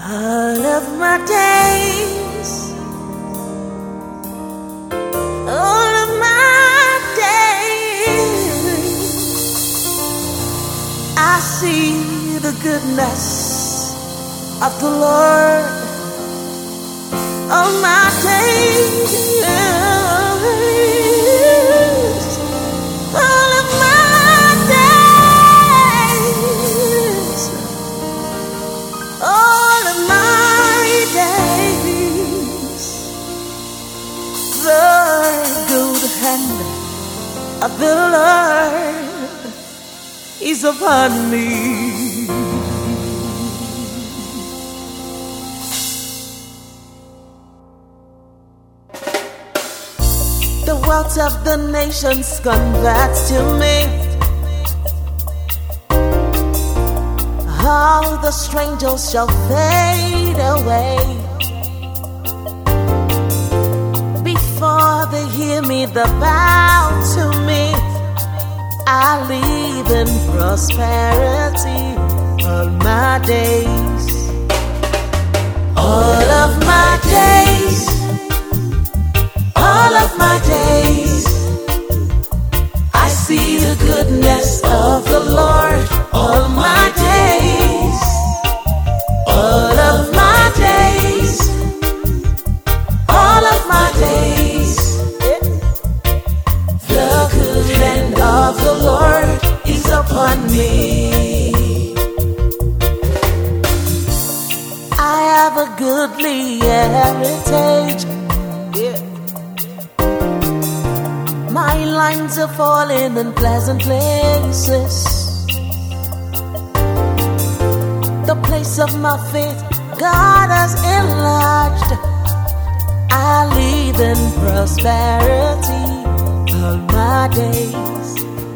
All of my days, all of my days, I see the goodness of the Lord. All my days, all of my days, all of my days, the good hand of the Lord is upon me. The wealth of the nations converts to me. All the strangers shall fade away. Before they hear me, they bow to me. I live in prosperity all my days. All of my days, all of my days, I see the goodness of the Lord. All my days, all of my days, all of my days, the good hand of the Lord is upon me. I have a goodly heritage. My lines are falling in pleasant places. The place of my faith, God has enlarged. I live in prosperity all my days.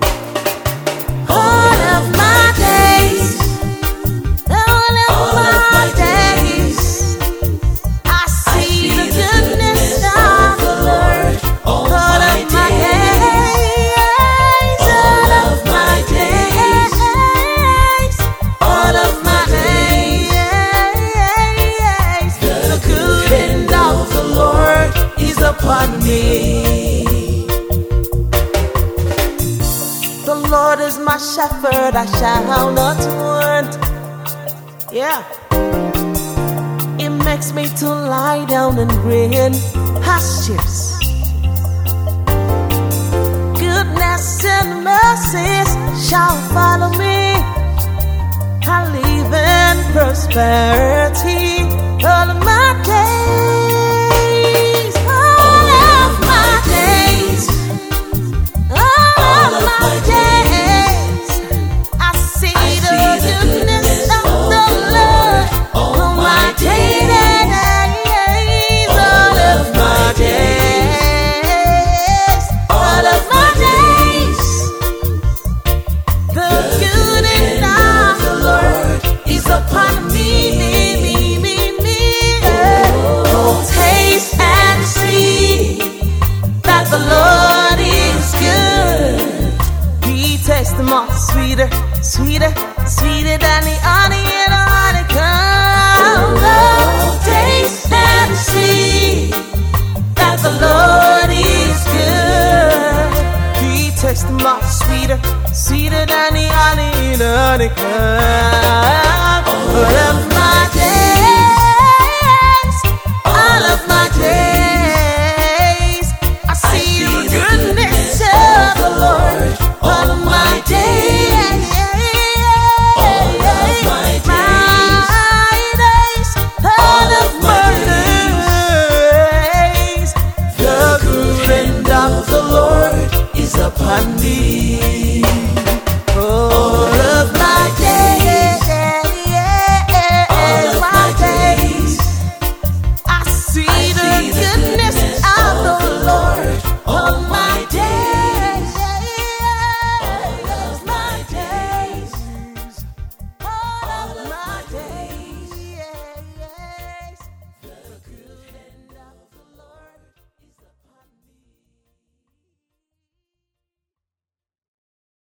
All of my days, all of my days, I see the goodness of the Lord. All of my days, all of my days, all of my days, the good hand of the Lord is upon me. The Lord is my shepherd, I shall not want. Yeah, He makes me to lie down in green pastures. Goodness and mercies shall follow me. I live in prosperity all of my days. All of my days, all of my days, I see the goodness of the Lord. All my days, all of my days, all of my days, the good hand of the Lord is upon me. Oh, taste and see that the Lord is good. He tastes more sweeter, sweeter, sweeter than the honey in a honeycomb. Oh, taste and see that the Lord is good. He tastes more sweeter, sweeter than the honey in a honeycomb.